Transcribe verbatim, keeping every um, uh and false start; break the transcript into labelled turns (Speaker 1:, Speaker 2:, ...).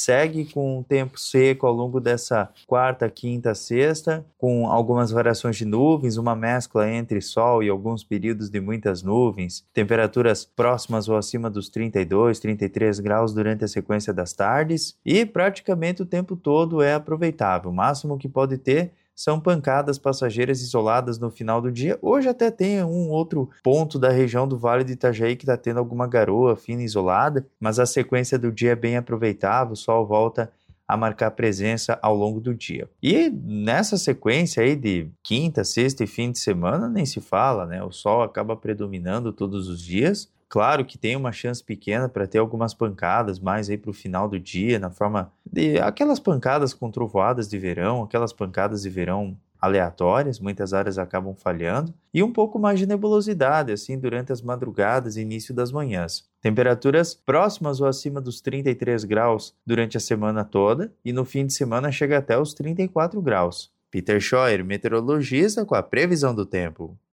Speaker 1: segue com um tempo seco ao longo dessa quarta, quinta, sexta, com algumas variações de nuvens, uma mescla entre sol e alguns períodos de muitas nuvens, temperaturas próximas ou acima dos trinta e dois, trinta e três graus durante a sequência das tardes, e praticamente o tempo todo é aproveitável. O máximo que pode ter são pancadas passageiras isoladas no final do dia. Hoje até tem um outro ponto da região do Vale do Itajaí que está tendo alguma garoa fina isolada, mas a sequência do dia é bem aproveitável, o sol volta a marcar presença ao longo do dia. E nessa sequência aí de quinta, sexta e fim de semana, nem se fala, né? O sol acaba predominando todos os dias. Claro que tem uma chance pequena para ter algumas pancadas mais aí para o final do dia, na forma de aquelas pancadas com trovoadas de verão, aquelas pancadas de verão aleatórias, muitas áreas acabam falhando, e um pouco mais de nebulosidade, assim, durante as madrugadas e início das manhãs. Temperaturas próximas ou acima dos trinta e três graus durante a semana toda, e no fim de semana chega até os trinta e quatro graus. Peter Scheuer, meteorologista, com a previsão do tempo.